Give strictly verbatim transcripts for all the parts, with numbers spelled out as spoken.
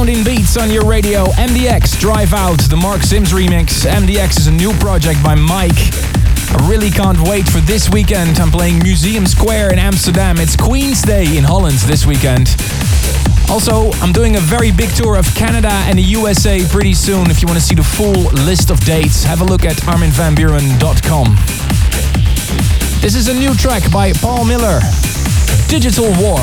Pounding Beats on your radio. M D X, Drive Out, the Mark Sims remix. M D X is a new project by Mike. I really can't wait for this weekend. I'm playing Museum Square in Amsterdam. It's Queen's Day in Holland this weekend. Also, I'm doing a very big tour of Canada and the U S A pretty soon. If you want to see the full list of dates, have a look at armin van buuren dot com. This is a new track by Paul Miller, Digital War.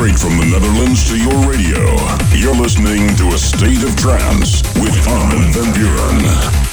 Straight from the Netherlands to your radio, you're listening to A State of Trance with Armin van Buuren.